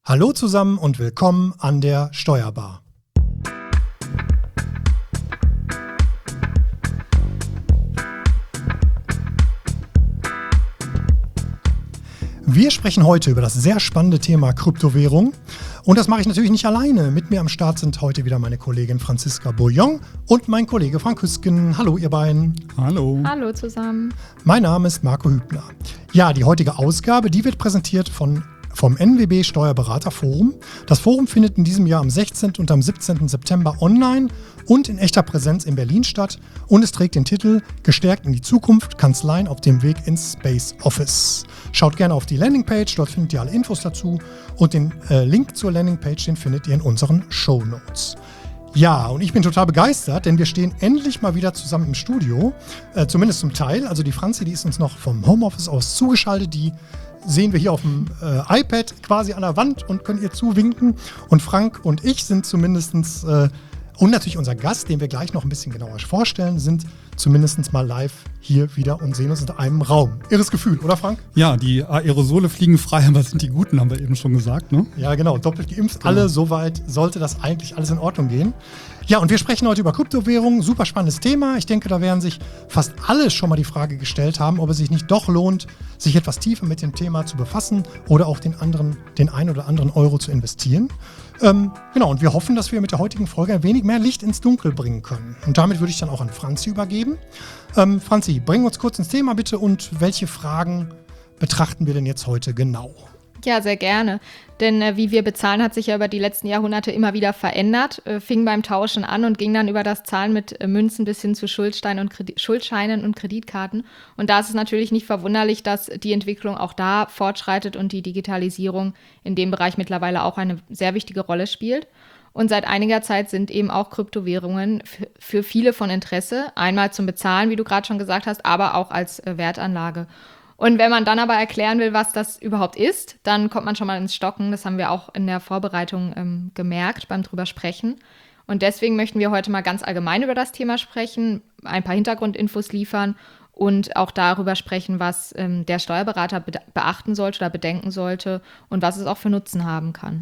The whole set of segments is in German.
Hallo zusammen und willkommen an der Steuerbar. Wir sprechen heute über das sehr spannende Thema Kryptowährung. Und das mache ich natürlich nicht alleine. Mit mir am Start sind heute wieder meine Kollegin Franziska Bouillon und mein Kollege Frank Hüsken. Hallo ihr beiden. Hallo. Hallo zusammen. Mein Name ist Marco Hübner. Ja, die heutige Ausgabe, die wird präsentiert vom NWB Steuerberaterforum. Das Forum findet in diesem Jahr am 16. und am 17. September online und in echter Präsenz in Berlin statt. Und es trägt den Titel Gestärkt in die Zukunft, Kanzleien auf dem Weg ins Space Office. Schaut gerne auf die Landingpage, dort findet ihr alle Infos dazu. Und den Link zur Landingpage, den findet ihr in unseren Shownotes. Ja, und ich bin total begeistert, denn wir stehen endlich mal wieder zusammen im Studio. Zumindest zum Teil. Also die Franzi, die ist uns noch vom Homeoffice aus zugeschaltet, die sehen wir hier auf dem iPad quasi an der Wand und können ihr zuwinken. Und Frank und ich sind zumindestens und natürlich unser Gast, den wir gleich noch ein bisschen genauer vorstellen, sind zumindest mal live hier wieder und sehen uns in einem Raum. Irres Gefühl, oder Frank? Ja, die Aerosole fliegen frei, aber sind die guten, haben wir eben schon gesagt, ne? Ja, genau. Doppelt geimpft, alle, soweit sollte das eigentlich alles in Ordnung gehen. Ja, und wir sprechen heute über Kryptowährungen. Super spannendes Thema. Ich denke, da werden sich fast alle schon mal die Frage gestellt haben, ob es sich nicht doch lohnt, sich etwas tiefer mit dem Thema zu befassen oder auch den ein oder anderen Euro zu investieren. Genau, und wir hoffen, dass wir mit der heutigen Folge ein wenig mehr Licht ins Dunkel bringen können. Und damit würde ich dann auch an Franzi übergeben. Franzi, bring uns kurz ins Thema bitte und welche Fragen betrachten wir denn jetzt heute genau? Ja, sehr gerne. Denn wie wir bezahlen, hat sich ja über die letzten Jahrhunderte immer wieder verändert. Fing beim Tauschen an und ging dann über das Zahlen mit Münzen bis hin zu Schuldscheinen und Kreditkarten. Und da ist es natürlich nicht verwunderlich, dass die Entwicklung auch da fortschreitet und die Digitalisierung in dem Bereich mittlerweile auch eine sehr wichtige Rolle spielt. Und seit einiger Zeit sind eben auch Kryptowährungen für viele von Interesse. Einmal zum Bezahlen, wie du gerade schon gesagt hast, aber auch als Wertanlage. Und wenn man dann aber erklären will, was das überhaupt ist, dann kommt man schon mal ins Stocken. Das haben wir auch in der Vorbereitung gemerkt beim drüber sprechen. Und deswegen möchten wir heute mal ganz allgemein über das Thema sprechen, ein paar Hintergrundinfos liefern und auch darüber sprechen, was der Steuerberater beachten sollte oder bedenken sollte und was es auch für Nutzen haben kann.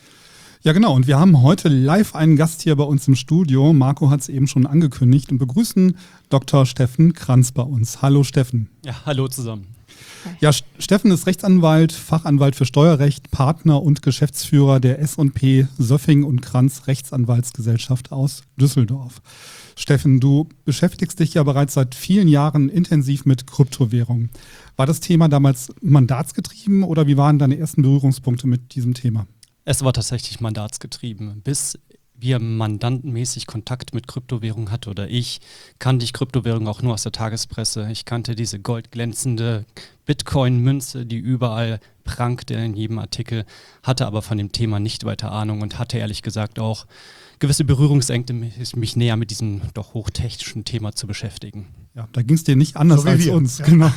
Ja, genau. Und wir haben heute live einen Gast hier bei uns im Studio. Marco hat es eben schon angekündigt und begrüßen Dr. Steffen Kranz bei uns. Hallo Steffen. Ja, hallo zusammen. Ja, Steffen ist Rechtsanwalt, Fachanwalt für Steuerrecht, Partner und Geschäftsführer der S&P Söffing und Kranz Rechtsanwaltsgesellschaft aus Düsseldorf. Steffen, du beschäftigst dich ja bereits seit vielen Jahren intensiv mit Kryptowährungen. War das Thema damals mandatsgetrieben oder wie waren deine ersten Berührungspunkte mit diesem Thema? Es war tatsächlich mandatsgetrieben. Bis wir mandantenmäßig Kontakt mit Kryptowährungen hatten oder ich, kannte ich Kryptowährungen auch nur aus der Tagespresse. Ich kannte diese goldglänzende Bitcoin-Münze, die überall prangte in jedem Artikel, hatte aber von dem Thema nicht weiter Ahnung und hatte ehrlich gesagt auch gewisse Berührungsängste, mich näher mit diesem doch hochtechnischen Thema zu beschäftigen. Ja, da ging es dir nicht anders als uns. Ja. Genau.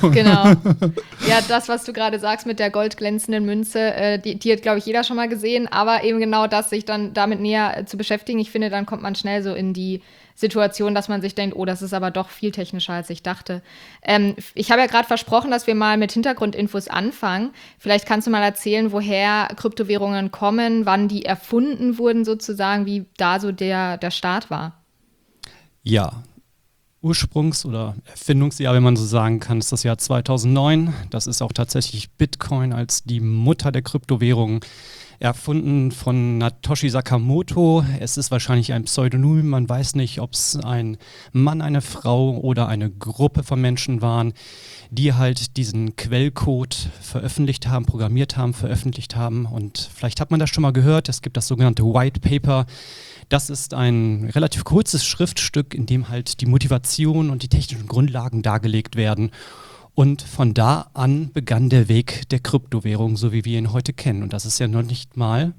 Ja, das, was du gerade sagst mit der goldglänzenden Münze, die hat, glaube ich, jeder schon mal gesehen. Aber eben genau das, sich dann damit näher zu beschäftigen. Ich finde, dann kommt man schnell so in die Situation, dass man sich denkt, oh, das ist aber doch viel technischer, als ich dachte. Ich habe ja gerade versprochen, dass wir mal mit Hintergrundinfos anfangen. Vielleicht kannst du mal erzählen, woher Kryptowährungen kommen, wann die erfunden wurden sozusagen, wie da so der Start war. Ja, Ursprungs- oder Erfindungsjahr, wenn man so sagen kann, ist das Jahr 2009. Das ist auch tatsächlich Bitcoin als die Mutter der Kryptowährungen. Erfunden von Satoshi Nakamoto. Es ist wahrscheinlich ein Pseudonym. Man weiß nicht, ob es ein Mann, eine Frau oder eine Gruppe von Menschen waren, die halt diesen Quellcode veröffentlicht haben, programmiert haben, veröffentlicht haben. Und vielleicht hat man das schon mal gehört. Es gibt das sogenannte White Paper. Das ist ein relativ kurzes Schriftstück, in dem halt die Motivation und die technischen Grundlagen dargelegt werden. Und von da an begann der Weg der Kryptowährung, so wie wir ihn heute kennen. Und das ist ja noch nicht mal,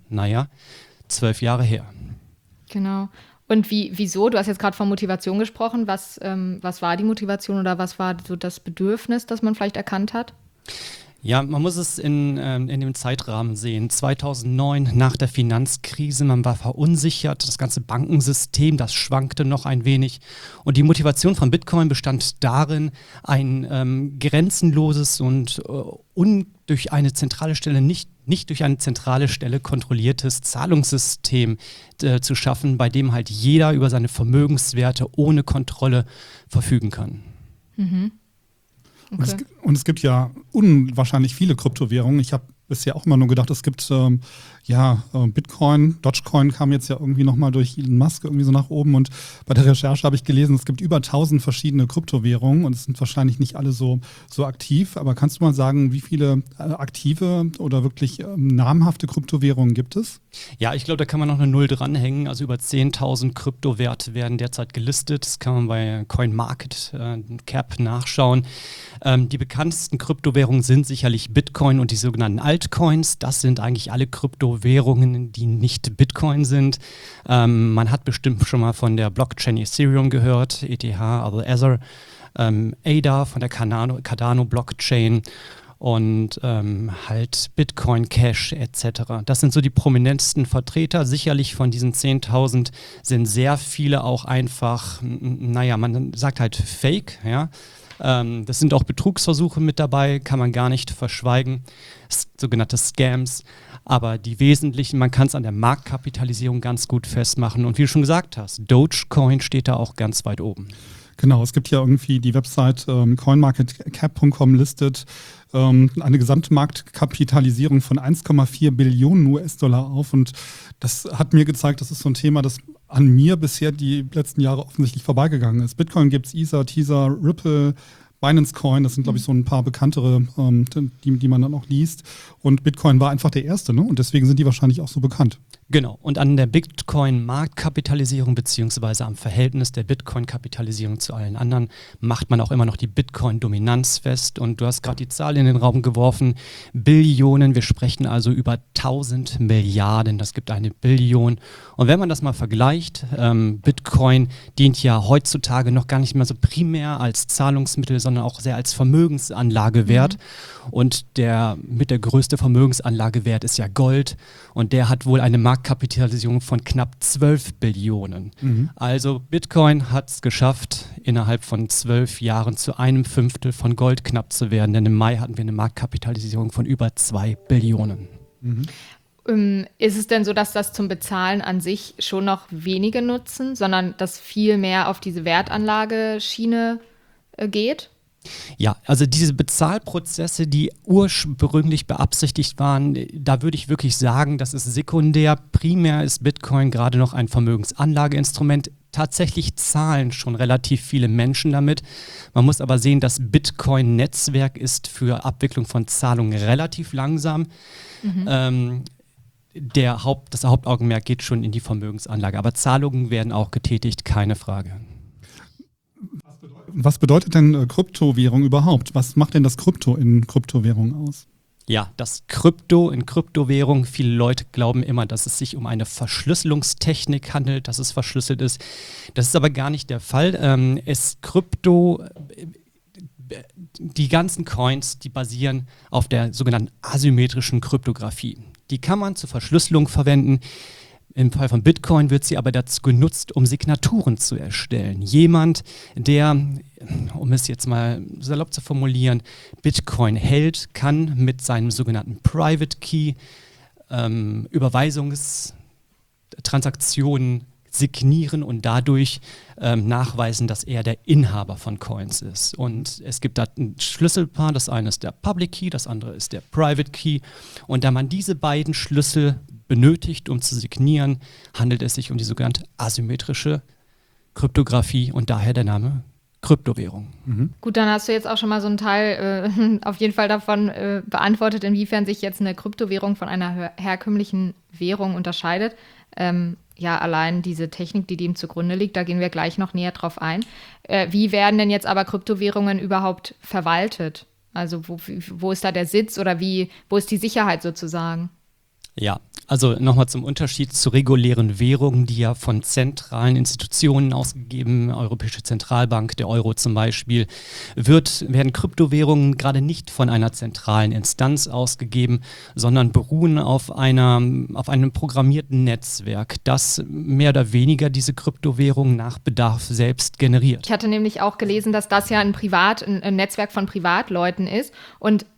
12 Jahre her. Genau. Und wieso? Du hast jetzt gerade von Motivation gesprochen. Was war die Motivation oder was war so das Bedürfnis, das man vielleicht erkannt hat? Ja, man muss es in dem Zeitrahmen sehen. 2009 nach der Finanzkrise, man war verunsichert, das ganze Bankensystem, das schwankte noch ein wenig. Und die Motivation von Bitcoin bestand darin, ein grenzenloses und durch eine zentrale Stelle nicht nicht durch eine zentrale Stelle kontrolliertes Zahlungssystem zu schaffen, bei dem halt jeder über seine Vermögenswerte ohne Kontrolle verfügen kann. Mhm. Okay. Und es gibt ja unwahrscheinlich viele Kryptowährungen. Ich habe bisher auch immer nur gedacht, es gibt Bitcoin, Dogecoin kam jetzt ja irgendwie nochmal durch Elon Musk irgendwie so nach oben, und bei der Recherche habe ich gelesen, es gibt über 1000 verschiedene Kryptowährungen und es sind wahrscheinlich nicht alle so aktiv, aber kannst du mal sagen, wie viele aktive oder wirklich namhafte Kryptowährungen gibt es? Ja, ich glaube, da kann man noch eine Null dranhängen. Also über 10.000 Kryptowerte werden derzeit gelistet. Das kann man bei CoinMarketCap nachschauen. Die bekanntesten Kryptowährungen sind sicherlich Bitcoin und die sogenannten Altcoins. Das sind eigentlich alle Kryptowährungen, die nicht Bitcoin sind. Man hat bestimmt schon mal von der Blockchain Ethereum gehört, ETH, also Ether, ADA von der Cardano Blockchain und halt Bitcoin Cash etc. Das sind so die prominentesten Vertreter. Sicherlich von diesen 10.000 sind sehr viele auch einfach, man sagt halt Fake, ja. Das sind auch Betrugsversuche mit dabei, kann man gar nicht verschweigen, sogenannte Scams. Aber die wesentlichen, man kann es an der Marktkapitalisierung ganz gut festmachen. Und wie du schon gesagt hast, Dogecoin steht da auch ganz weit oben. Genau, es gibt ja irgendwie die Website coinmarketcap.com listet eine Gesamtmarktkapitalisierung von 1,4 Billionen US-Dollar auf, und das hat mir gezeigt, das ist so ein Thema, das an mir bisher die letzten Jahre offensichtlich vorbeigegangen ist. Bitcoin gibt es, Ether, Tether, Ripple, Binance Coin, das sind, glaube ich, so ein paar bekanntere, die man dann auch liest. Und Bitcoin war einfach der erste, ne? Und deswegen sind die wahrscheinlich auch so bekannt. Genau, und an der Bitcoin-Marktkapitalisierung beziehungsweise am Verhältnis der Bitcoin-Kapitalisierung zu allen anderen macht man auch immer noch die Bitcoin-Dominanz fest. Und du hast gerade die Zahl in den Raum geworfen, Billionen, wir sprechen also über 1000 Milliarden, das gibt eine Billion. Und wenn man das mal vergleicht, Bitcoin dient ja heutzutage noch gar nicht mehr so primär als Zahlungsmittel, sondern auch sehr als Vermögensanlagewert. Und der größte Vermögensanlagewert ist ja Gold, und der hat wohl eine Marktkapitalisierung von knapp 12 Billionen. Also Bitcoin hat es geschafft, innerhalb von 12 Jahren zu 1/5 von Gold knapp zu werden, denn im Mai hatten wir eine Marktkapitalisierung von über 2 Billionen. Ist es denn so, dass das zum Bezahlen an sich schon noch wenige nutzen, sondern dass viel mehr auf diese Wertanlageschiene geht? Ja, also diese Bezahlprozesse, die ursprünglich beabsichtigt waren, da würde ich wirklich sagen, das ist sekundär. Primär ist Bitcoin gerade noch ein Vermögensanlageinstrument. Tatsächlich zahlen schon relativ viele Menschen damit. Man muss aber sehen, das Bitcoin-Netzwerk ist für Abwicklung von Zahlungen relativ langsam. Das Hauptaugenmerk geht schon in die Vermögensanlage. Aber Zahlungen werden auch getätigt, keine Frage. Was bedeutet denn Kryptowährung überhaupt? Was macht denn das Krypto in Kryptowährung aus? Ja, das Krypto in Kryptowährung, viele Leute glauben immer, dass es sich um eine Verschlüsselungstechnik handelt, dass es verschlüsselt ist. Das ist aber gar nicht der Fall. Die ganzen Coins, die basieren auf der sogenannten asymmetrischen Kryptographie. Die kann man zur Verschlüsselung verwenden. Im Fall von Bitcoin wird sie aber dazu genutzt, um Signaturen zu erstellen. Jemand, der, um es jetzt mal salopp zu formulieren, Bitcoin hält, kann mit seinem sogenannten Private Key Überweisungstransaktionen signieren und dadurch nachweisen, dass er der Inhaber von Coins ist. Und es gibt da ein Schlüsselpaar, das eine ist der Public Key, das andere ist der Private Key. Und da man diese beiden Schlüssel benötigt, um zu signieren, handelt es sich um die sogenannte asymmetrische Kryptographie und daher der Name Kryptowährung. Gut, dann hast du jetzt auch schon mal so einen Teil auf jeden Fall davon beantwortet, inwiefern sich jetzt eine Kryptowährung von einer herkömmlichen Währung unterscheidet. Allein diese Technik, die dem zugrunde liegt, da gehen wir gleich noch näher drauf ein. Wie werden denn jetzt aber Kryptowährungen überhaupt verwaltet? Also wo ist da der Sitz oder wo ist die Sicherheit sozusagen? Ja, also nochmal zum Unterschied zu regulären Währungen, die ja von zentralen Institutionen ausgegeben, Europäische Zentralbank, der Euro zum Beispiel, werden Kryptowährungen gerade nicht von einer zentralen Instanz ausgegeben, sondern beruhen auf einem programmierten Netzwerk, das mehr oder weniger diese Kryptowährungen nach Bedarf selbst generiert. Ich hatte nämlich auch gelesen, dass das ja ein Netzwerk von Privatleuten ist und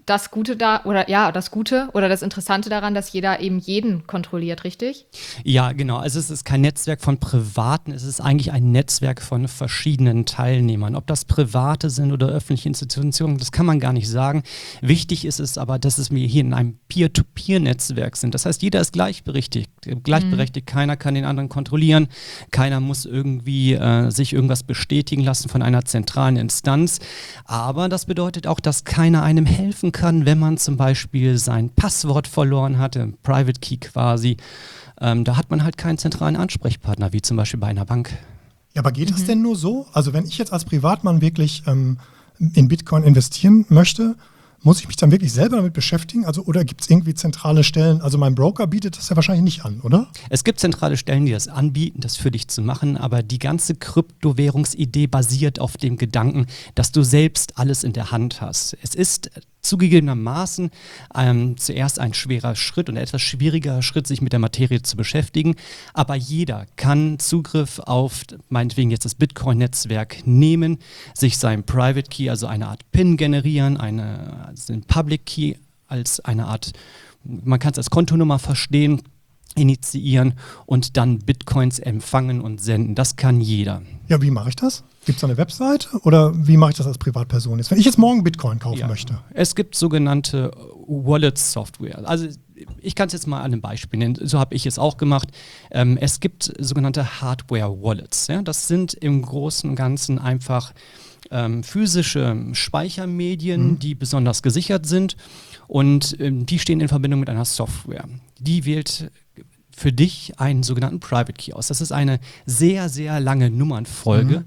das Gute das Interessante daran, dass jeder eben jeden kontrolliert, richtig? Ja, genau. Also es ist kein Netzwerk von Privaten, es ist eigentlich ein Netzwerk von verschiedenen Teilnehmern. Ob das Private sind oder öffentliche Institutionen, das kann man gar nicht sagen. Wichtig ist es aber, dass wir hier in einem Peer-to-Peer-Netzwerk sind. Das heißt, jeder ist gleichberechtigt. Keiner kann den anderen kontrollieren, keiner muss irgendwie sich irgendwas bestätigen lassen von einer zentralen Instanz. Aber das bedeutet auch, dass keiner einem helfen kann, wenn man zum Beispiel sein Passwort verloren hat, ein Private Key quasi. Da hat man halt keinen zentralen Ansprechpartner, wie zum Beispiel bei einer Bank. Ja, aber geht das denn nur so? Also wenn ich jetzt als Privatmann wirklich in Bitcoin investieren möchte, muss ich mich dann wirklich selber damit beschäftigen? Also, oder gibt es irgendwie zentrale Stellen? Also mein Broker bietet das ja wahrscheinlich nicht an, oder? Es gibt zentrale Stellen, die das anbieten, das für dich zu machen, aber die ganze Kryptowährungsidee basiert auf dem Gedanken, dass du selbst alles in der Hand hast. Es ist zugegebenermaßen zuerst ein schwerer Schritt und ein etwas schwieriger Schritt, sich mit der Materie zu beschäftigen. Aber jeder kann Zugriff auf, meinetwegen jetzt das Bitcoin-Netzwerk nehmen, sich seinen Private Key, also eine Art PIN generieren, den Public Key als eine Art, man kann es als Kontonummer verstehen, initiieren und dann Bitcoins empfangen und senden. Das kann jeder. Ja, wie mache ich das? Gibt es da eine Webseite oder wie mache ich das als Privatperson jetzt? Wenn ich jetzt morgen Bitcoin kaufen möchte. Es gibt sogenannte Wallet-Software. Also ich kann es jetzt mal an einem Beispiel nennen, so habe ich es auch gemacht. Es gibt sogenannte Hardware-Wallets. Ja? Das sind im Großen und Ganzen einfach physische Speichermedien, die besonders gesichert sind und die stehen in Verbindung mit einer Software. Die wählt für dich einen sogenannten Private Key aus. Das ist eine sehr, sehr lange Nummernfolge.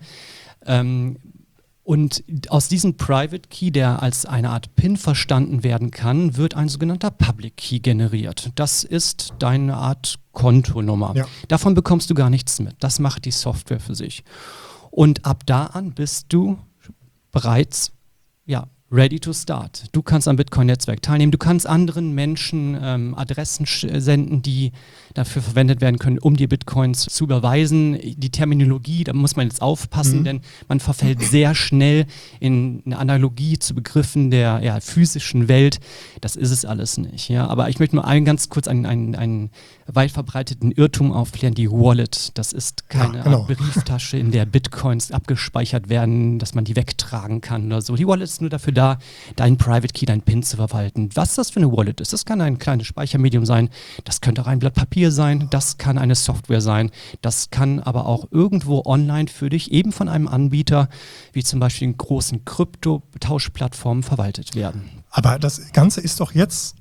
Und aus diesem Private Key, der als eine Art PIN verstanden werden kann, wird ein sogenannter Public Key generiert. Das ist deine Art Kontonummer. Ja. Davon bekommst du gar nichts mit. Das macht die Software für sich. Und ab da an bist du bereits, ready to start. Du kannst am Bitcoin-Netzwerk teilnehmen. Du kannst anderen Menschen Adressen senden, die dafür verwendet werden können, um dir Bitcoins zu überweisen. Die Terminologie, da muss man jetzt aufpassen, denn man verfällt sehr schnell in eine Analogie zu Begriffen der physischen Welt. Das ist es alles nicht. Ja? Aber ich möchte nur ganz kurz einen weit verbreiteten Irrtum aufklären. Die Wallet, das ist keine Art Brieftasche, in der Bitcoins abgespeichert werden, dass man die wegtragen kann oder so. Die Wallet ist nur dafür da, deinen Private Key, deinen PIN zu verwalten. Was das für eine Wallet ist, das kann ein kleines Speichermedium sein, das könnte auch ein Blatt Papier sein, das kann eine Software sein, das kann aber auch irgendwo online für dich eben von einem Anbieter, wie zum Beispiel in großen Krypto-Tauschplattformen verwaltet werden. Aber das Ganze ist doch jetzt,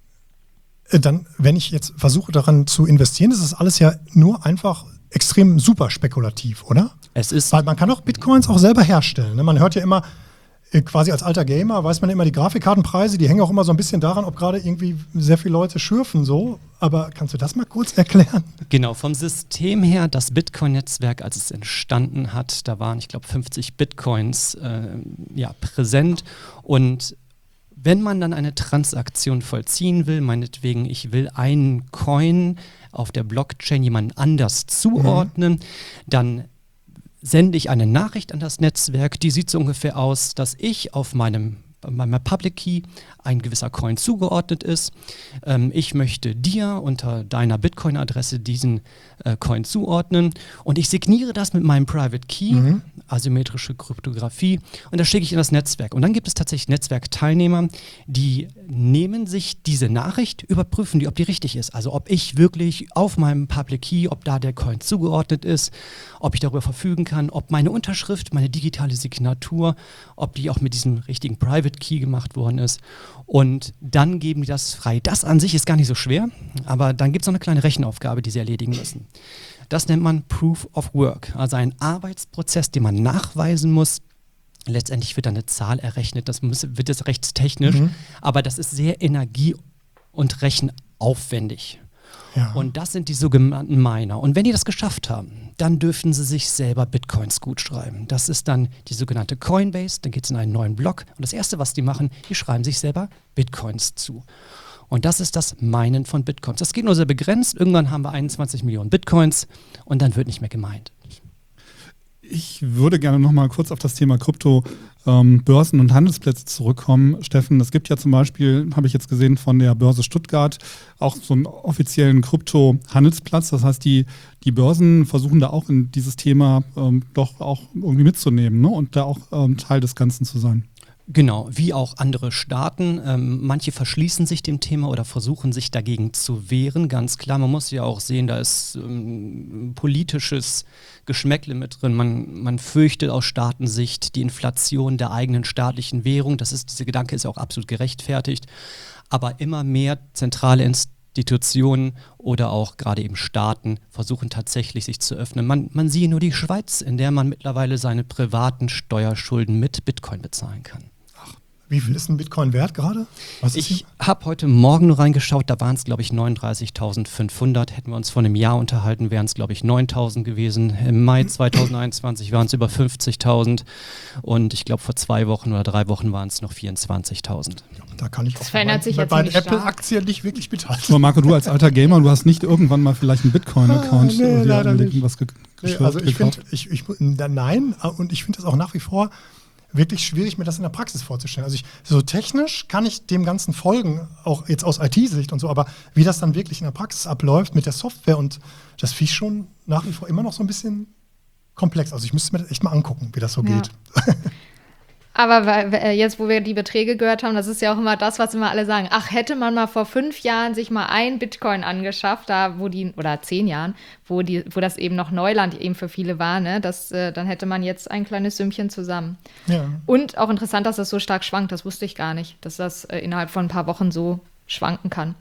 dann, wenn ich jetzt versuche daran zu investieren, ist das alles ja nur einfach extrem super spekulativ, oder? Es ist. Weil man kann auch Bitcoins auch selber herstellen. Ne? Man hört ja immer, quasi als alter Gamer weiß man immer, die Grafikkartenpreise, die hängen auch immer so ein bisschen daran, ob gerade irgendwie sehr viele Leute schürfen so. Aber kannst du das mal kurz erklären? Genau, vom System her, das Bitcoin-Netzwerk, als es entstanden hat, da waren, ich glaube, 50 Bitcoins präsent. Und wenn man dann eine Transaktion vollziehen will, meinetwegen, ich will einen Coin auf der Blockchain jemand anders zuordnen, dann sende ich eine Nachricht an das Netzwerk, die sieht so ungefähr aus, dass ich auf meinem Public Key ein gewisser Coin zugeordnet ist. Ich möchte dir unter deiner Bitcoin-Adresse diesen Coin zuordnen und ich signiere das mit meinem Private Key, asymmetrische Kryptographie, und das schicke ich in das Netzwerk. Und dann gibt es tatsächlich Netzwerkteilnehmer, die nehmen sich diese Nachricht, überprüfen die, ob die richtig ist. Also ob ich wirklich auf meinem Public Key, ob da der Coin zugeordnet ist, ob ich darüber verfügen kann, ob meine Unterschrift, meine digitale Signatur, ob die auch mit diesem richtigen Private Key gemacht worden ist. Und dann geben die das frei. Das an sich ist gar nicht so schwer, aber dann gibt es noch eine kleine Rechenaufgabe, die sie erledigen müssen. Das nennt man Proof of Work, also ein Arbeitsprozess, den man nachweisen muss. Letztendlich wird dann eine Zahl errechnet, wird jetzt rechtstechnisch, aber das ist sehr energie- und rechenaufwendig. Ja. Und das sind die sogenannten Miner. Und wenn die das geschafft haben, dann dürfen sie sich selber Bitcoins gut schreiben. Das ist dann die sogenannte Coinbase, dann geht es in einen neuen Block. Und das Erste, was die machen, die schreiben sich selber Bitcoins zu. Und das ist das Minen von Bitcoins. Das geht nur sehr begrenzt. Irgendwann haben wir 21 Millionen Bitcoins und dann wird nicht mehr gemeint. Ich würde gerne noch mal kurz auf das Thema Krypto-Börsen und Handelsplätze zurückkommen. Steffen, es gibt ja zum Beispiel, habe ich jetzt gesehen, von der Börse Stuttgart auch so einen offiziellen Krypto-Handelsplatz. Das heißt, die Börsen versuchen da auch in dieses Thema doch auch irgendwie mitzunehmen, ne? Und da auch Teil des Ganzen zu sein. Genau, wie auch andere Staaten. Manche verschließen sich dem Thema oder versuchen sich dagegen zu wehren. Ganz klar, man muss ja auch sehen, da ist politisches Geschmäckle mit drin. Man fürchtet aus Staatensicht die Inflation der eigenen staatlichen Währung. Dieser Gedanke ist ja auch absolut gerechtfertigt. Aber immer mehr zentrale Institutionen oder auch gerade eben Staaten versuchen tatsächlich sich zu öffnen. Man sieht nur die Schweiz, in der man mittlerweile seine privaten Steuerschulden mit Bitcoin bezahlen kann. Wie viel ist ein Bitcoin wert gerade? Ich habe heute Morgen nur reingeschaut, da waren es, glaube ich, 39.500. Hätten wir uns vor einem Jahr unterhalten, wären es, glaube ich, 9.000 gewesen. Im Mai 2021 waren es über 50.000 und ich glaube, vor 2 Wochen oder 3 Wochen waren es noch 24.000. Da kann ich auch verändert sich jetzt bei nicht Apple-Aktien nicht wirklich mithalten. So, Marco, du als alter Gamer, du hast nicht irgendwann mal vielleicht einen Bitcoin-Account nee, leider angelegt nicht. und was Also ich gekauft? finde, nein, und ich finde das auch nach wie vor wirklich schwierig, mir das in der Praxis vorzustellen. Also so technisch kann ich dem Ganzen folgen, auch jetzt aus IT-Sicht und so, aber wie das dann wirklich in der Praxis abläuft mit der Software und das finde ich schon nach wie vor immer noch so ein bisschen komplex. Also ich müsste mir das echt mal angucken, wie das so geht. Aber jetzt, wo wir die Beträge gehört haben, das ist ja auch immer das, was immer alle sagen. Ach, hätte man mal vor 5 Jahren sich mal ein Bitcoin angeschafft, oder 10 Jahren, wo das eben noch Neuland eben für viele war, ne? Dann hätte man jetzt ein kleines Sümmchen zusammen. Ja. Und auch interessant, dass das so stark schwankt. Das wusste ich gar nicht, dass das innerhalb von ein paar Wochen so schwanken kann.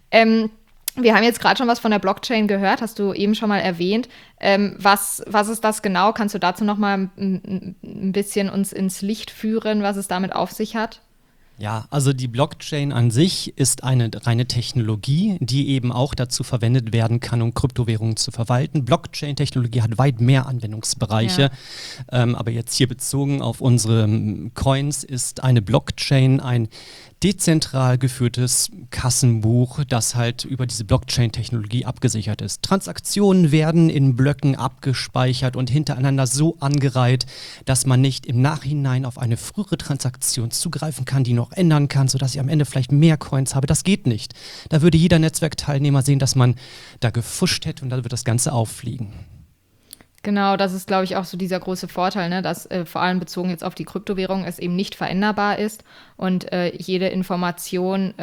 Wir haben jetzt gerade schon was von der Blockchain gehört, hast du eben schon mal erwähnt. Was ist das genau? Kannst du dazu noch mal ein bisschen uns ins Licht führen, was es damit auf sich hat? Ja, also die Blockchain an sich ist eine reine Technologie, die eben auch dazu verwendet werden kann, um Kryptowährungen zu verwalten. Blockchain-Technologie hat weit mehr Anwendungsbereiche, aber jetzt hier bezogen auf unsere Coins ist eine Blockchain ein dezentral geführtes Kassenbuch, das halt über diese Blockchain-Technologie abgesichert ist. Transaktionen werden in Blöcken abgespeichert und hintereinander so angereiht, dass man nicht im Nachhinein auf eine frühere Transaktion zugreifen kann, die noch ändern kann, sodass ich am Ende vielleicht mehr Coins habe. Das geht nicht. Da würde jeder Netzwerkteilnehmer sehen, dass man da gefuscht hätte und dann wird das Ganze auffliegen. Genau, das ist, glaube ich, auch so dieser große Vorteil, ne, dass vor allem bezogen jetzt auf die Kryptowährung es eben nicht veränderbar ist und jede Information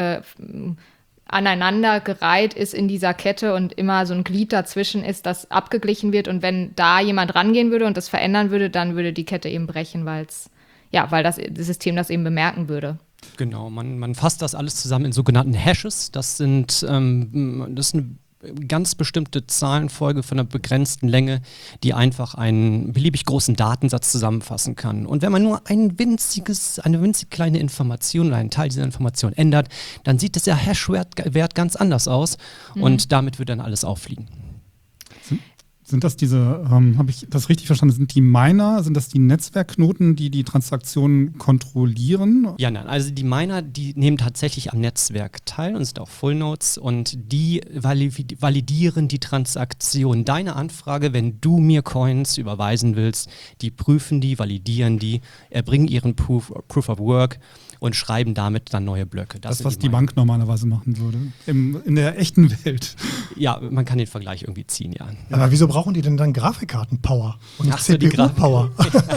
aneinandergereiht ist in dieser Kette und immer so ein Glied dazwischen ist, das abgeglichen wird. Und wenn da jemand rangehen würde und das verändern würde, dann würde die Kette eben brechen, weil das System das eben bemerken würde. Genau, man fasst das alles zusammen in sogenannten Hashes. Das ist eine ganz bestimmte Zahlenfolge von einer begrenzten Länge, die einfach einen beliebig großen Datensatz zusammenfassen kann. Und wenn man nur eine winzig kleine Information oder einen Teil dieser Information ändert, dann sieht der Hash-Wert ganz anders aus und damit wird dann alles auffliegen. Sind das habe ich das richtig verstanden, sind die Miner, sind das die Netzwerkknoten, die die Transaktionen kontrollieren? Ja, nein, also die Miner, die nehmen tatsächlich am Netzwerk teil und sind auch Fullnodes und die validieren die Transaktion. Deine Anfrage, wenn du mir Coins überweisen willst, die prüfen die, validieren die, erbringen ihren Proof of Work und schreiben damit dann neue Blöcke. Das was die Bank normalerweise machen würde, in der echten Welt. Ja, man kann den Vergleich irgendwie ziehen, ja. Aber wieso brauchen die denn dann Grafikkarten-Power und Ach so, die CPU-Power?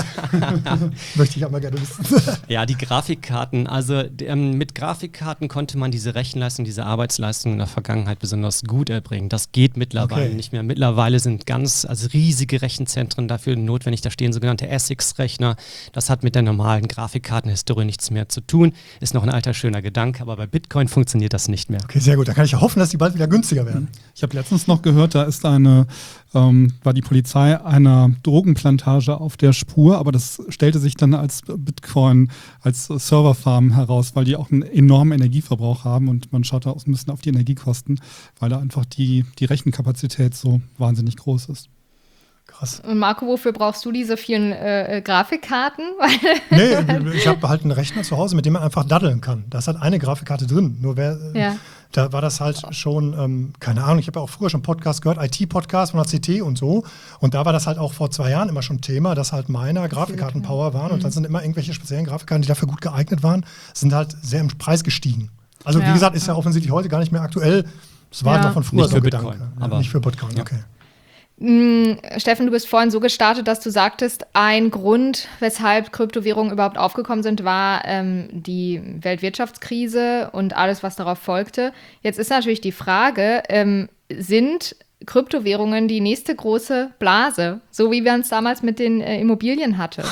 Möchte ich aber gerne wissen. Ja, die Grafikkarten. Also mit Grafikkarten konnte man diese Rechenleistung, diese Arbeitsleistung in der Vergangenheit besonders gut erbringen. Das geht mittlerweile nicht mehr. Mittlerweile sind riesige Rechenzentren dafür notwendig. Da stehen sogenannte ASICs-Rechner. Das hat mit der normalen Grafikkartenhistorie nichts mehr zu tun. Ist noch ein alter, schöner Gedanke, aber bei Bitcoin funktioniert das nicht mehr. Okay, sehr gut. Dann kann ich ja hoffen, dass die bald wieder günstiger werden. Ich habe letztens noch gehört, da ist war die Polizei einer Drogenplantage auf der Spur, aber das stellte sich dann als Bitcoin, als Serverfarm heraus, weil die auch einen enormen Energieverbrauch haben und man schaut da auch ein bisschen auf die Energiekosten, weil da einfach die Rechenkapazität so wahnsinnig groß ist. Krass. Und Marco, wofür brauchst du diese vielen Grafikkarten? Nee, ich habe halt einen Rechner zu Hause, mit dem man einfach daddeln kann. Da ist halt eine Grafikkarte drin. Nur da war das halt schon, keine Ahnung, ich habe ja auch früher schon Podcasts gehört, IT-Podcasts von der CT und so. Und da war das halt auch vor 2 Jahren immer schon Thema, dass halt meiner Grafikkarten-Power waren. Und dann sind immer irgendwelche speziellen Grafikkarten, die dafür gut geeignet waren, sind halt sehr im Preis gestiegen. Also wie gesagt, ist ja offensichtlich heute gar nicht mehr aktuell. Das war halt noch von früher nicht so für ein Bitcoin, Gedanke. aber nicht für Bitcoin, okay. Steffen, du bist vorhin so gestartet, dass du sagtest, ein Grund, weshalb Kryptowährungen überhaupt aufgekommen sind, war die Weltwirtschaftskrise und alles, was darauf folgte. Jetzt ist natürlich die Frage, sind Kryptowährungen die nächste große Blase, so wie wir es damals mit den Immobilien hatten?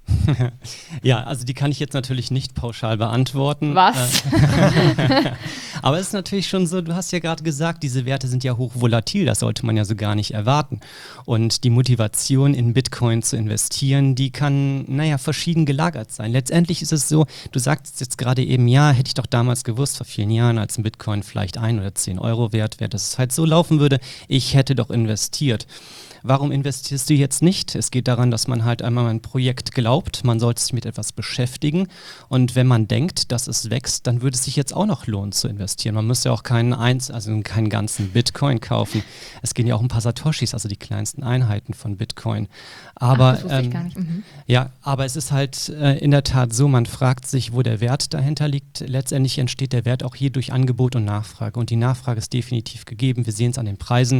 Ja, also die kann ich jetzt natürlich nicht pauschal beantworten. Was? Aber es ist natürlich schon so, du hast ja gerade gesagt, diese Werte sind ja hochvolatil, das sollte man ja so gar nicht erwarten. Und die Motivation in Bitcoin zu investieren, die kann, verschieden gelagert sein. Letztendlich ist es so, du sagst jetzt gerade eben, ja, hätte ich doch damals gewusst, vor vielen Jahren, als ein Bitcoin vielleicht 1 oder 10 Euro wert wäre, dass es halt so laufen würde, ich hätte doch investiert. Warum investierst du jetzt nicht? Es geht daran, dass man halt einmal ein Projekt glaubt, man sollte sich mit etwas beschäftigen und wenn man denkt, dass es wächst, dann würde es sich jetzt auch noch lohnen zu investieren. Man muss ja auch keinen ganzen Bitcoin kaufen. Es gehen ja auch ein paar Satoshis, also die kleinsten Einheiten von Bitcoin. Aber, das wusste ich gar nicht. Ja, aber es ist halt in der Tat so, man fragt sich, wo der Wert dahinter liegt. Letztendlich entsteht der Wert auch hier durch Angebot und Nachfrage und die Nachfrage ist definitiv gegeben. Wir sehen es an den Preisen.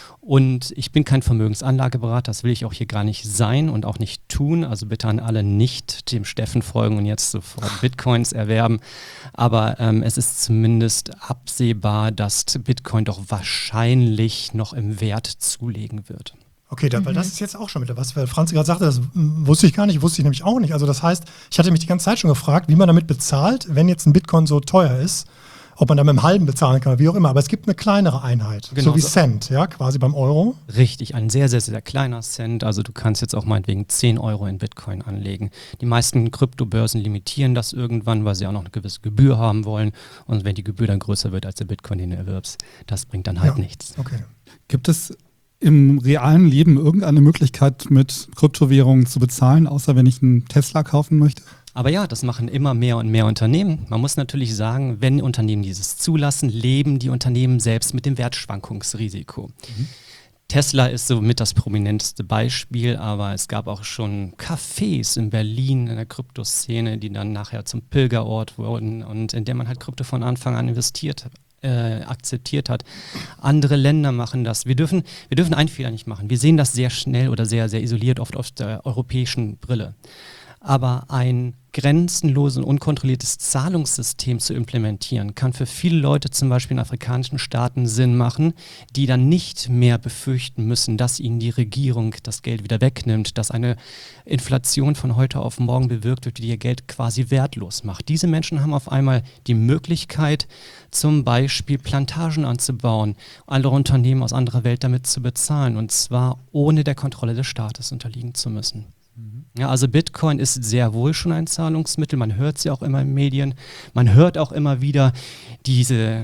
Und ich bin kein Vermögensanlageberater, das will ich auch hier gar nicht sein und auch nicht tun. Also bitte an alle nicht dem Steffen folgen und jetzt sofort Bitcoins erwerben. Aber es ist zumindest absehbar, dass Bitcoin doch wahrscheinlich noch im Wert zulegen wird. Okay, weil das ist jetzt auch schon wieder was, weil Franzi gerade sagte, das wusste ich gar nicht, wusste ich nämlich auch nicht. Also das heißt, ich hatte mich die ganze Zeit schon gefragt, wie man damit bezahlt, wenn jetzt ein Bitcoin so teuer ist. Ob man da mit einem halben bezahlen kann, wie auch immer. Aber es gibt eine kleinere Einheit, Genau, so wie Cent, ja, quasi beim Euro. Richtig, ein sehr, sehr, sehr kleiner Cent. Also du kannst jetzt auch meinetwegen 10 Euro in Bitcoin anlegen. Die meisten Kryptobörsen limitieren das irgendwann, weil sie auch noch eine gewisse Gebühr haben wollen. Und wenn die Gebühr dann größer wird als der Bitcoin, den du erwirbst, das bringt dann halt nichts. Okay. Gibt es im realen Leben irgendeine Möglichkeit, mit Kryptowährungen zu bezahlen, außer wenn ich einen Tesla kaufen möchte? Aber ja, das machen immer mehr und mehr Unternehmen. Man muss natürlich sagen, wenn Unternehmen dieses zulassen, leben die Unternehmen selbst mit dem Wertschwankungsrisiko. Tesla ist somit das prominenteste Beispiel, aber es gab auch schon Cafés in Berlin in der Kryptoszene, die dann nachher zum Pilgerort wurden und in der man halt Krypto von Anfang an akzeptiert hat. Andere Länder machen das. Wir dürfen einen Fehler nicht machen. Wir sehen das sehr schnell oder sehr, sehr isoliert oft aus der europäischen Brille. Aber ein grenzenloses und unkontrolliertes Zahlungssystem zu implementieren, kann für viele Leute zum Beispiel in afrikanischen Staaten Sinn machen, die dann nicht mehr befürchten müssen, dass ihnen die Regierung das Geld wieder wegnimmt, dass eine Inflation von heute auf morgen bewirkt wird, die ihr Geld quasi wertlos macht. Diese Menschen haben auf einmal die Möglichkeit, zum Beispiel Plantagen anzubauen, andere Unternehmen aus anderer Welt damit zu bezahlen und zwar ohne der Kontrolle des Staates unterliegen zu müssen. Ja, also Bitcoin ist sehr wohl schon ein Zahlungsmittel, man hört es ja auch immer in Medien, man hört auch immer wieder diese,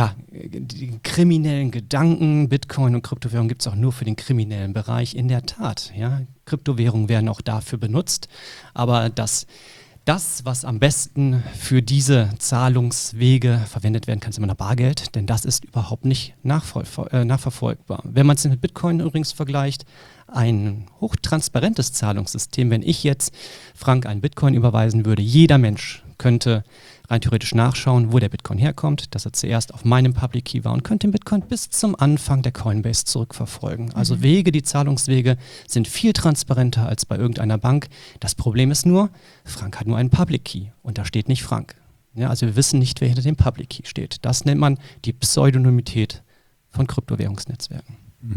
die kriminellen Gedanken, Bitcoin und Kryptowährung gibt es auch nur für den kriminellen Bereich, in der Tat, ja, Kryptowährungen werden auch dafür benutzt, aber das, was am besten für diese Zahlungswege verwendet werden kann, ist immer noch Bargeld, denn das ist überhaupt nicht nachverfolgbar. Wenn man es mit Bitcoin übrigens vergleicht, ein hochtransparentes Zahlungssystem, wenn ich jetzt Frank einen Bitcoin überweisen würde, jeder Mensch könnte rein theoretisch nachschauen, wo der Bitcoin herkommt, dass er zuerst auf meinem Public Key war und könnte den Bitcoin bis zum Anfang der Coinbase zurückverfolgen. Also die Zahlungswege sind viel transparenter als bei irgendeiner Bank. Das Problem ist nur, Frank hat nur einen Public Key und da steht nicht Frank. Ja, also wir wissen nicht, wer hinter dem Public Key steht. Das nennt man die Pseudonymität von Kryptowährungsnetzwerken.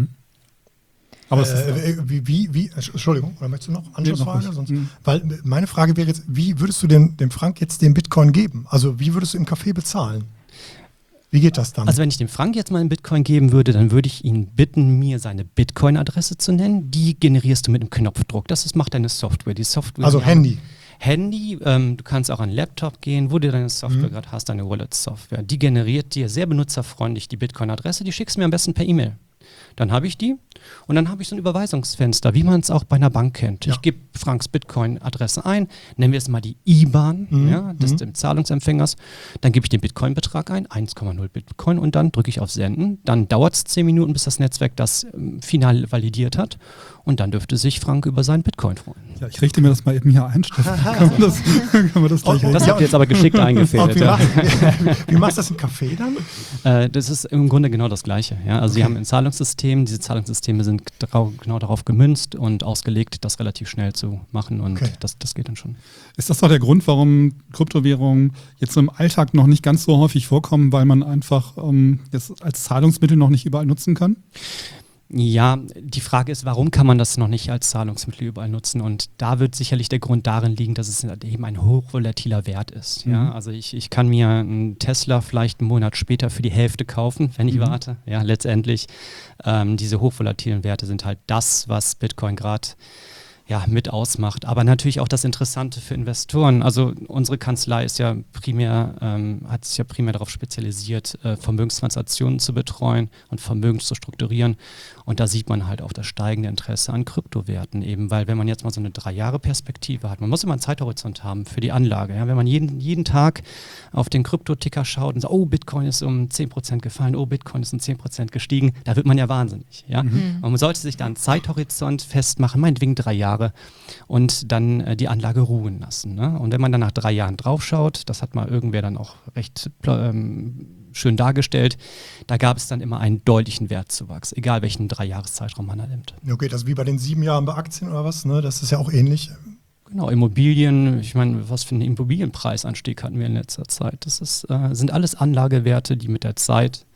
Aber Entschuldigung, oder möchtest du noch Anschlussfrage? Weil meine Frage wäre jetzt, wie würdest du dem Frank jetzt den Bitcoin geben? Also wie würdest du im Café bezahlen? Wie geht das dann? Also wenn ich dem Frank jetzt mal einen Bitcoin geben würde, dann würde ich ihn bitten, mir seine Bitcoin-Adresse zu nennen. Die generierst du mit einem Knopfdruck. Macht deine Software. Die Software. Also Handy. Du kannst auch an einen Laptop gehen, wo du deine Software gerade hast, deine Wallet-Software. Die generiert dir sehr benutzerfreundlich die Bitcoin-Adresse, die schickst du mir am besten per E-Mail. Dann habe ich die und dann habe ich so ein Überweisungsfenster, wie man es auch bei einer Bank kennt. Ja. Ich gebe Franks Bitcoin-Adresse ein, nennen wir es mal die IBAN des Zahlungsempfängers. Dann gebe ich den Bitcoin-Betrag ein, 1,0 Bitcoin, und dann drücke ich auf Senden. Dann dauert es 10 Minuten, bis das Netzwerk das final validiert hat. Und dann dürfte sich Frank über seinen Bitcoin freuen. Ja, ich richte mir das mal eben hier ein, Steffen. Können wir das gleich Das habt ihr jetzt aber geschickt eingefädelt. Wie machst du das im Café dann? Das ist im Grunde genau das Gleiche. Ja? Also Sie haben ein Zahlungssystem, diese Zahlungssysteme sind genau darauf gemünzt und ausgelegt, das relativ schnell zu machen, und das geht dann schon. Ist das doch der Grund, warum Kryptowährungen jetzt so im Alltag noch nicht ganz so häufig vorkommen, weil man einfach jetzt als Zahlungsmittel noch nicht überall nutzen kann? Ja, die Frage ist, warum kann man das noch nicht als Zahlungsmittel überall nutzen? Und da wird sicherlich der Grund darin liegen, dass es eben ein hochvolatiler Wert ist. Ja? Also ich kann mir einen Tesla vielleicht einen Monat später für die Hälfte kaufen, wenn ich warte. Ja, letztendlich diese hochvolatilen Werte sind halt das, was Bitcoin gerade mit ausmacht. Aber natürlich auch das Interessante für Investoren. Also unsere Kanzlei ist ja hat sich ja primär darauf spezialisiert, Vermögenstransaktionen zu betreuen und Vermögen zu strukturieren. Und da sieht man halt auch das steigende Interesse an Kryptowerten eben, weil wenn man jetzt mal so eine 3-Jahre-Perspektive hat, man muss immer einen Zeithorizont haben für die Anlage. Ja? Wenn man jeden Tag auf den Kryptoticker schaut und sagt, oh, Bitcoin ist um 10% gefallen, oh, Bitcoin ist um 10% gestiegen, da wird man ja wahnsinnig. Ja? Und man sollte sich da einen Zeithorizont festmachen, meinetwegen 3 Jahre, und dann die Anlage ruhen lassen. Ne? Und wenn man dann nach 3 Jahren draufschaut, das hat mal irgendwer dann auch recht schön dargestellt, da gab es dann immer einen deutlichen Wertzuwachs, egal welchen 3-Jahres-Zeitraum man da nimmt. Okay, das ist wie bei den 7 Jahren bei Aktien oder was, ne? Das ist ja auch ähnlich. Genau, Immobilien, ich meine, was für einen Immobilienpreisanstieg hatten wir in letzter Zeit? Das sind alles Anlagewerte, die mit der Zeit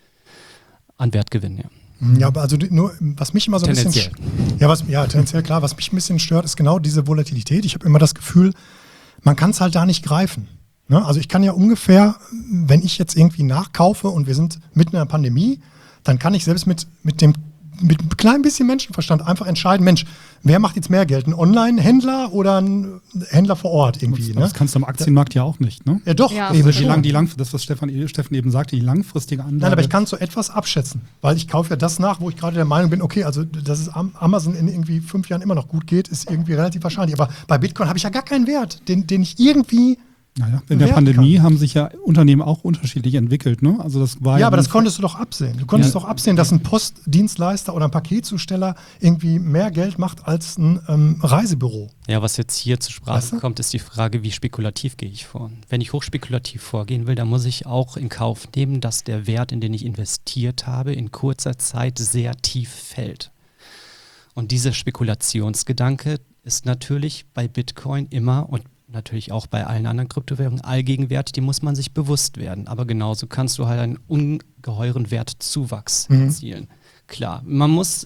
an Wert gewinnen, ja. Ja, aber also nur, was mich immer so ein bisschen... tendenziell klar. Was mich ein bisschen stört, ist genau diese Volatilität. Ich habe immer das Gefühl, man kann es halt da nicht greifen. Ne? Also ich kann ja ungefähr, wenn ich jetzt irgendwie nachkaufe und wir sind mitten in einer Pandemie, dann kann ich selbst mit einem kleinen bisschen Menschenverstand einfach entscheiden, Mensch, wer macht jetzt mehr Geld? Ein Online-Händler oder ein Händler vor Ort irgendwie? Das kannst du am Aktienmarkt ja auch nicht, ne? Ja doch. Ja, eben Das, was Steffen eben sagte, die langfristige Anlage. Nein, aber ich kann so etwas abschätzen, weil ich kaufe ja das nach, wo ich gerade der Meinung bin, okay, also dass es Amazon in irgendwie 5 Jahren immer noch gut geht, ist irgendwie relativ wahrscheinlich. Aber bei Bitcoin habe ich ja gar keinen Wert, den ich irgendwie... Naja, in der Pandemie haben sich ja Unternehmen auch unterschiedlich entwickelt, ne? Also das war aber das konntest du doch absehen. Du konntest doch absehen, dass ein Postdienstleister oder ein Paketzusteller irgendwie mehr Geld macht als ein Reisebüro. Ja, was jetzt hier zur Sprache kommt, ist die Frage, wie spekulativ gehe ich vor? Wenn ich hochspekulativ vorgehen will, dann muss ich auch in Kauf nehmen, dass der Wert, in den ich investiert habe, in kurzer Zeit sehr tief fällt. Und dieser Spekulationsgedanke ist natürlich bei Bitcoin immer und natürlich auch bei allen anderen Kryptowährungen allgegenwärtig, die muss man sich bewusst werden. Aber genauso kannst du halt einen ungeheuren Wertzuwachs erzielen. Klar, man muss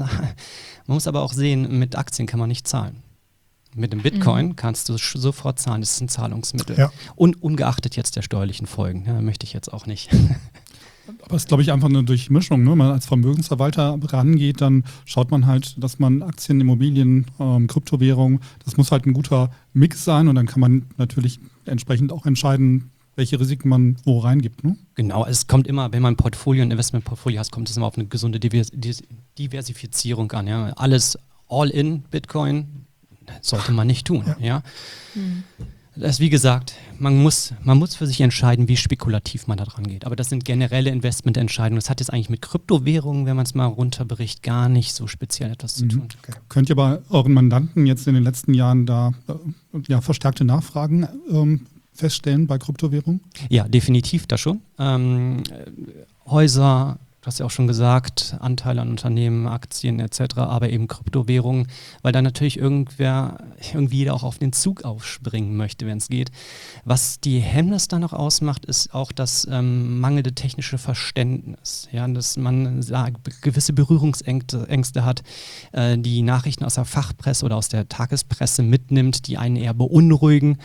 aber auch sehen, mit Aktien kann man nicht zahlen. Mit dem Bitcoin kannst du sofort zahlen, das ist ein Zahlungsmittel. Ja. Und ungeachtet jetzt der steuerlichen Folgen, möchte ich jetzt auch nicht. Aber es ist, glaube ich, einfach eine Durchmischung. Ne? Wenn man als Vermögensverwalter rangeht, dann schaut man halt, dass man Aktien, Immobilien, Kryptowährungen, das muss halt ein guter Mix sein, und dann kann man natürlich entsprechend auch entscheiden, welche Risiken man wo reingibt. Ne? Genau, es kommt immer, wenn man ein Investmentportfolio hat, kommt es immer auf eine gesunde Diversifizierung an. Ja? Alles all in Bitcoin sollte man nicht tun. Ja? Das ist, wie gesagt, man muss für sich entscheiden, wie spekulativ man da dran geht. Aber das sind generelle Investmententscheidungen. Das hat jetzt eigentlich mit Kryptowährungen, wenn man es mal runterbricht, gar nicht so speziell etwas zu tun. Okay. Könnt ihr bei euren Mandanten jetzt in den letzten Jahren da verstärkte Nachfragen feststellen bei Kryptowährungen? Ja, definitiv da schon. Häuser, du hast ja auch schon gesagt, Anteile an Unternehmen, Aktien etc., aber eben Kryptowährungen, weil da natürlich irgendwie jeder auch auf den Zug aufspringen möchte, wenn es geht. Was die Hemmnis da noch ausmacht, ist auch das mangelnde technische Verständnis. Ja, dass man gewisse Berührungsängste hat, die Nachrichten aus der Fachpresse oder aus der Tagespresse mitnimmt, die einen eher beunruhigen.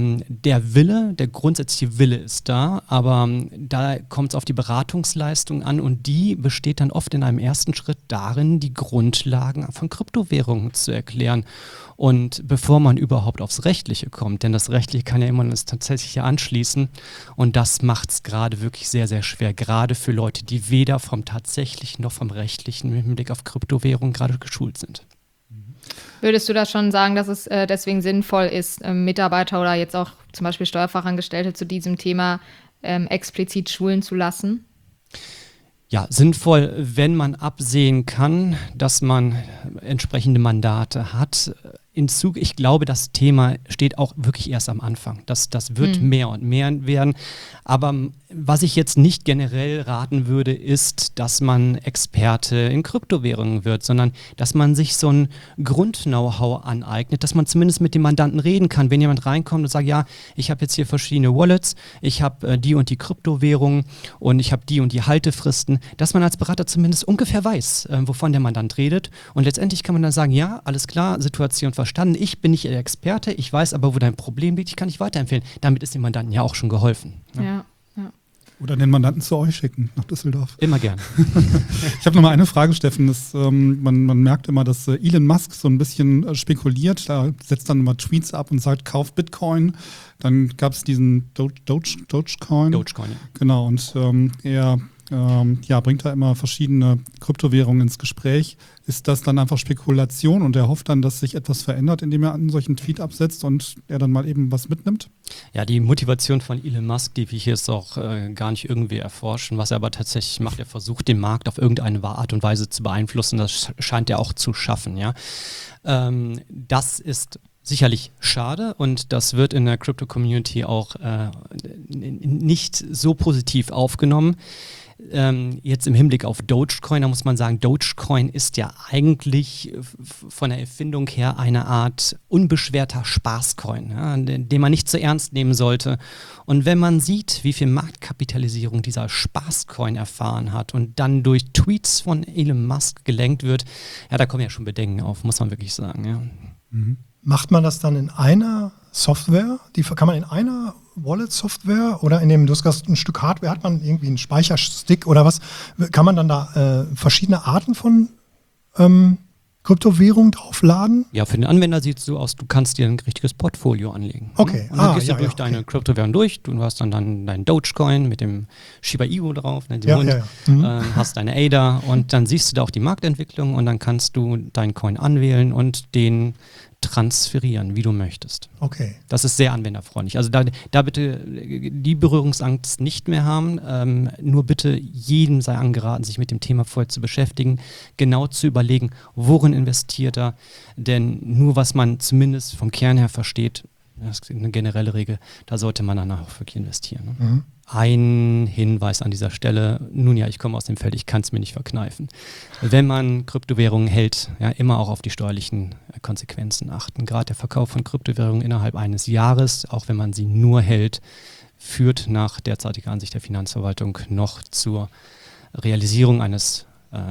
Der grundsätzliche Wille ist da, aber da kommt es auf die Beratungsleistung an, kann. Und die besteht dann oft in einem ersten Schritt darin, die Grundlagen von Kryptowährungen zu erklären. Und bevor man überhaupt aufs Rechtliche kommt, denn das Rechtliche kann ja immer das Tatsächliche anschließen. Und das macht es gerade wirklich sehr, sehr schwer, gerade für Leute, die weder vom Tatsächlichen noch vom Rechtlichen mit Blick auf Kryptowährungen gerade geschult sind. Würdest du das schon sagen, dass es deswegen sinnvoll ist, Mitarbeiter oder jetzt auch zum Beispiel Steuerfachangestellte zu diesem Thema explizit schulen zu lassen? Ja, sinnvoll, wenn man absehen kann, dass man entsprechende Mandate hat. Ich glaube, das Thema steht auch wirklich erst am Anfang. Das wird mehr und mehr werden. Aber was ich jetzt nicht generell raten würde, ist, dass man Experte in Kryptowährungen wird, sondern dass man sich so ein Grund-Know-how aneignet, dass man zumindest mit dem Mandanten reden kann. Wenn jemand reinkommt und sagt, ja, ich habe jetzt hier verschiedene Wallets, ich habe die und die Kryptowährungen und ich habe die und die Haltefristen, dass man als Berater zumindest ungefähr weiß, wovon der Mandant redet. Und letztendlich kann man dann sagen, ja, alles klar, Situation verstanden, ich bin nicht der Experte, ich weiß aber, wo dein Problem liegt, ich kann dich weiterempfehlen. Damit ist dem Mandanten ja auch schon geholfen. Ja. Oder den Mandanten zu euch schicken, nach Düsseldorf. Immer gern. Ich habe noch mal eine Frage, Steffen. Man merkt immer, dass Elon Musk so ein bisschen spekuliert. Da setzt dann immer Tweets ab und sagt, kauf Bitcoin. Dann gab es diesen Dogecoin. Dogecoin, ja. Genau, und er bringt da immer verschiedene Kryptowährungen ins Gespräch. Ist das dann einfach Spekulation und er hofft dann, dass sich etwas verändert, indem er einen solchen Tweet absetzt und er dann mal eben was mitnimmt? Ja, die Motivation von Elon Musk, die wir hier jetzt auch gar nicht irgendwie erforschen. Was er aber tatsächlich macht, er versucht, den Markt auf irgendeine Art und Weise zu beeinflussen. Das scheint er auch zu schaffen. Ja? Das ist sicherlich schade und das wird in der Crypto-Community auch nicht so positiv aufgenommen. Jetzt im Hinblick auf Dogecoin, da muss man sagen, Dogecoin ist ja eigentlich von der Erfindung her eine Art unbeschwerter Spaßcoin, ja, den man nicht zu ernst nehmen sollte. Und wenn man sieht, wie viel Marktkapitalisierung dieser Spaßcoin erfahren hat und dann durch Tweets von Elon Musk gelenkt wird, ja, da kommen ja schon Bedenken auf, muss man wirklich sagen. Ja. Mhm. Macht man das dann in einer Software? Kann man in einer Wallet-Software oder in dem, du hast gesagt, ein Stück Hardware, hat man irgendwie einen Speicherstick oder was? Kann man dann da verschiedene Arten von Kryptowährung draufladen? Ja, für den Anwender sieht es so aus, du kannst dir ein richtiges Portfolio anlegen. Okay. Und dann gehst du durch deine Kryptowährung durch, du hast dann deinen Dogecoin mit dem Shiba Inu drauf, ne, hast deine ADA und dann siehst du da auch die Marktentwicklung und dann kannst du deinen Coin anwählen und den transferieren, wie du möchtest. Okay. Das ist sehr anwenderfreundlich. Also da bitte die Berührungsangst nicht mehr haben. Nur bitte jedem sei angeraten, sich mit dem Thema voll zu beschäftigen, genau zu überlegen, worin investiert er. Denn nur was man zumindest vom Kern her versteht, das ist eine generelle Regel, da sollte man danach auch wirklich investieren. Ne? Mhm. Ein Hinweis an dieser Stelle, nun ja, ich komme aus dem Feld, ich kann es mir nicht verkneifen. Wenn man Kryptowährungen hält, ja, immer auch auf die steuerlichen Konsequenzen achten. Gerade der Verkauf von Kryptowährungen innerhalb eines Jahres, auch wenn man sie nur hält, führt nach derzeitiger Ansicht der Finanzverwaltung noch zur Realisierung eines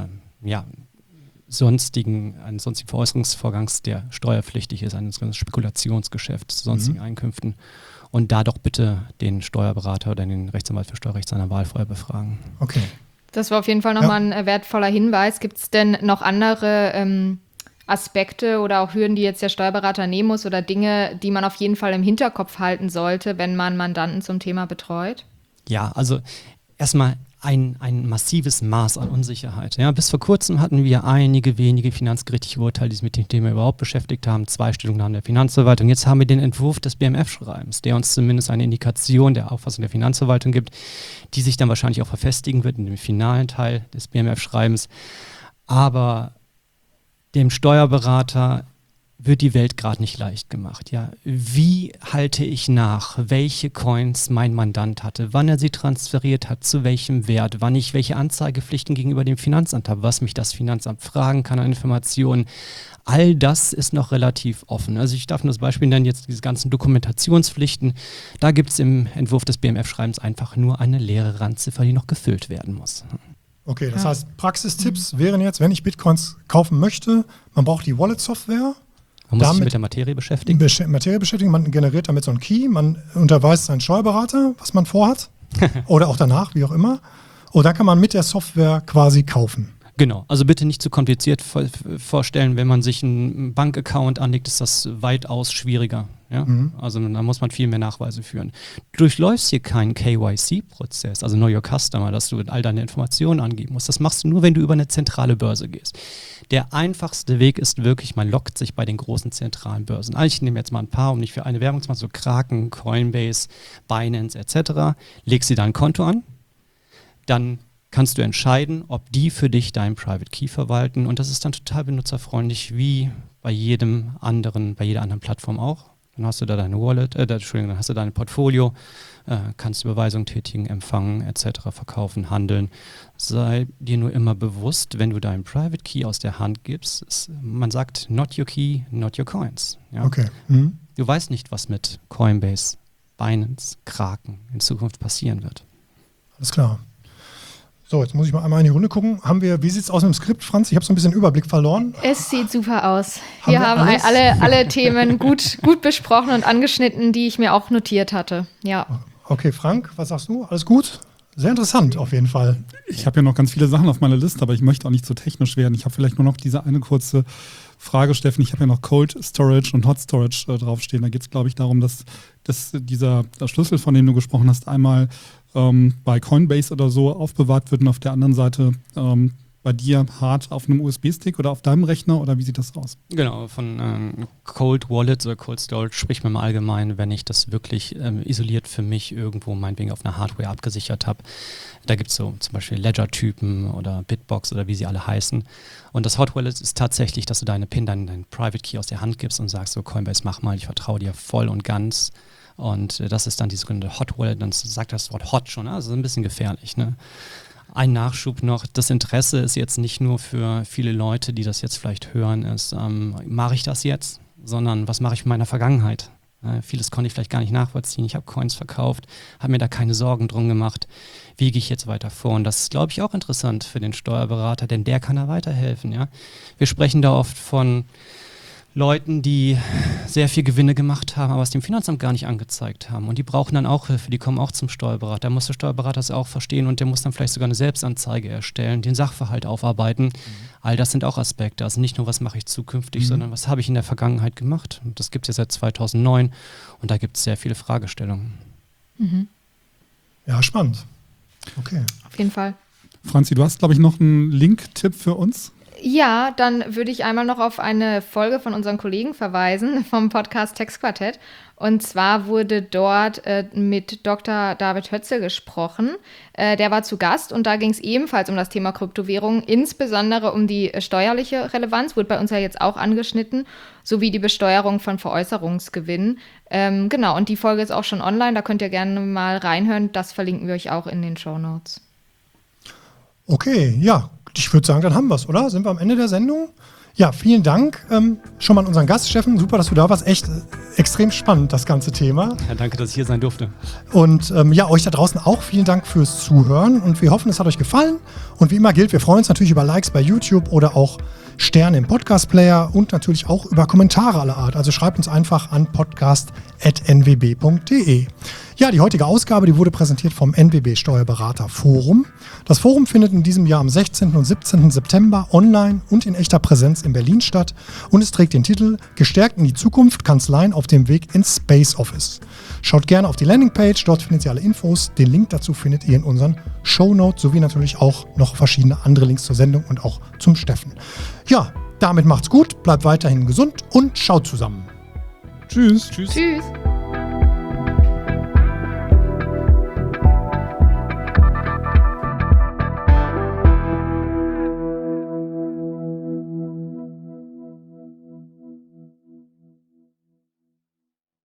sonstigen Veräußerungsvorgangs, der steuerpflichtig ist, eines Spekulationsgeschäfts zu sonstigen Einkünften. Und da doch bitte den Steuerberater oder den Rechtsanwalt für Steuerrecht seiner Wahl vorher befragen. Okay. Das war auf jeden Fall nochmal ein wertvoller Hinweis. Gibt es denn noch andere Aspekte oder auch Hürden, die jetzt der Steuerberater nehmen muss oder Dinge, die man auf jeden Fall im Hinterkopf halten sollte, wenn man Mandanten zum Thema betreut? Ja, also erstmal ein massives Maß an Unsicherheit. Ja, bis vor kurzem hatten wir einige wenige finanzgerichtliche Urteile, die sich mit dem Thema überhaupt beschäftigt haben, 2 Stellungnahmen der Finanzverwaltung. Jetzt haben wir den Entwurf des BMF-Schreibens, der uns zumindest eine Indikation der Auffassung der Finanzverwaltung gibt, die sich dann wahrscheinlich auch verfestigen wird in dem finalen Teil des BMF-Schreibens. Aber dem Steuerberater wird die Welt gerade nicht leicht gemacht. Ja, wie halte ich nach, welche Coins mein Mandant hatte, wann er sie transferiert hat, zu welchem Wert, wann ich welche Anzeigepflichten gegenüber dem Finanzamt habe, was mich das Finanzamt fragen kann an Informationen. All das ist noch relativ offen. Also ich darf nur das Beispiel nennen, jetzt diese ganzen Dokumentationspflichten. Da gibt es im Entwurf des BMF-Schreibens einfach nur eine leere Randziffer, die noch gefüllt werden muss. Okay, das heißt, Praxistipps wären jetzt, wenn ich Bitcoins kaufen möchte, man braucht die Wallet-Software. Man muss sich mit der Materie beschäftigen. Man generiert damit so einen Key, man unterweist seinen Steuerberater, was man vorhat. Oder auch danach, wie auch immer. Und dann kann man mit der Software quasi kaufen. Genau, also bitte nicht zu kompliziert vorstellen. Wenn man sich einen Bankaccount anlegt, ist das weitaus schwieriger. Ja? Also da muss man viel mehr Nachweise führen. Du durchläufst hier keinen KYC-Prozess, also Know Your Customer, dass du all deine Informationen angeben musst. Das machst du nur, wenn du über eine zentrale Börse gehst. Der einfachste Weg ist wirklich, man loggt sich bei den großen zentralen Börsen. Ich nehme jetzt mal ein paar, um nicht für eine Werbung zu machen, so Kraken, Coinbase, Binance etc. Legst dir da ein Konto an, dann kannst du entscheiden, ob die für dich deinen Private Key verwalten, und das ist dann total benutzerfreundlich, wie bei jeder anderen Plattform auch. Dann hast du da deine Wallet, dann hast du dein Portfolio, kannst Überweisungen tätigen, empfangen etc., verkaufen, handeln. Sei dir nur immer bewusst, wenn du deinen Private Key aus der Hand gibst, man sagt, not your key, not your coins. Ja? Okay. Du weißt nicht, was mit Coinbase, Binance, Kraken in Zukunft passieren wird. Alles klar. So, jetzt muss ich mal einmal in die Runde gucken. Wie sieht es aus mit dem Skript, Franz? Ich habe so ein bisschen Überblick verloren. Es sieht super aus. Wir haben alle Themen gut besprochen und angeschnitten, die ich mir auch notiert hatte. Ja. Okay, Frank, was sagst du? Alles gut? Sehr interessant auf jeden Fall. Ich habe ja noch ganz viele Sachen auf meiner Liste, aber ich möchte auch nicht zu technisch werden. Ich habe vielleicht nur noch diese eine kurze Frage, Steffen. Ich habe ja noch Cold Storage und Hot Storage draufstehen. Da geht es, glaube ich, darum, dass dieser Schlüssel, von dem du gesprochen hast, einmal bei Coinbase oder so aufbewahrt wird und auf der anderen Seite bei dir hart auf einem USB-Stick oder auf deinem Rechner, oder wie sieht das aus? Genau, von Cold Wallets oder Cold Storage spricht man mal allgemein, wenn ich das wirklich isoliert für mich irgendwo meinetwegen auf einer Hardware abgesichert habe. Da gibt es so zum Beispiel Ledger-Typen oder Bitbox oder wie sie alle heißen. Und das Hot Wallet ist tatsächlich, dass du deine PIN, deinen Private Key aus der Hand gibst und sagst so, Coinbase, mach mal, ich vertraue dir voll und ganz. Und das ist dann die sogenannte Hot Wallet, dann sagt das Wort Hot schon, also ein bisschen gefährlich. Ne? Ein Nachschub noch, das Interesse ist jetzt nicht nur für viele Leute, die das jetzt vielleicht hören, ist, mache ich das jetzt, sondern was mache ich mit meiner Vergangenheit? Vieles konnte ich vielleicht gar nicht nachvollziehen, ich habe Coins verkauft, habe mir da keine Sorgen drum gemacht, wie gehe ich jetzt weiter vor? Und das ist, glaube ich, auch interessant für den Steuerberater, denn der kann da weiterhelfen. Ja? Wir sprechen da oft von Leuten, die sehr viel Gewinne gemacht haben, aber es dem Finanzamt gar nicht angezeigt haben. Und die brauchen dann auch Hilfe, die kommen auch zum Steuerberater. Da muss der Steuerberater das auch verstehen und der muss dann vielleicht sogar eine Selbstanzeige erstellen, den Sachverhalt aufarbeiten. All das sind auch Aspekte. Also nicht nur, was mache ich zukünftig, sondern was habe ich in der Vergangenheit gemacht. Und das gibt es ja seit 2009 und da gibt es sehr viele Fragestellungen. Ja, spannend. Okay. Auf jeden Fall. Franzi, du hast, glaube ich, noch einen Link-Tipp für uns? Ja, dann würde ich einmal noch auf eine Folge von unseren Kollegen verweisen, vom Podcast Textquartett. Und zwar wurde dort mit Dr. David Hötzel gesprochen. Der war zu Gast und da ging es ebenfalls um das Thema Kryptowährungen, insbesondere um die steuerliche Relevanz, wurde bei uns ja jetzt auch angeschnitten, sowie die Besteuerung von Veräußerungsgewinnen. Genau, und die Folge ist auch schon online, da könnt ihr gerne mal reinhören. Das verlinken wir euch auch in den Shownotes. Okay, ja. Ich würde sagen, dann haben wir es, oder? Sind wir am Ende der Sendung? Ja, vielen Dank schon mal an unseren Gast, Steffen. Super, dass du da warst. Echt extrem spannend, das ganze Thema. Ja, danke, dass ich hier sein durfte. Und ja, euch da draußen auch vielen Dank fürs Zuhören. Und wir hoffen, es hat euch gefallen. Und wie immer gilt, wir freuen uns natürlich über Likes bei YouTube oder auch Sterne im Podcast-Player und natürlich auch über Kommentare aller Art. Also schreibt uns einfach an podcast@nwb.de. Ja, die heutige Ausgabe, die wurde präsentiert vom NWB Steuerberater Forum. Das Forum findet in diesem Jahr am 16. und 17. September online und in echter Präsenz in Berlin statt und es trägt den Titel Gestärkt in die Zukunft, Kanzleien auf dem Weg ins Space Office. Schaut gerne auf die Landingpage, dort findet ihr alle Infos. Den Link dazu findet ihr in unseren Shownotes sowie natürlich auch noch verschiedene andere Links zur Sendung und auch zum Steffen. Ja, damit macht's gut, bleibt weiterhin gesund und schaut zusammen. Tschüss. Tschüss.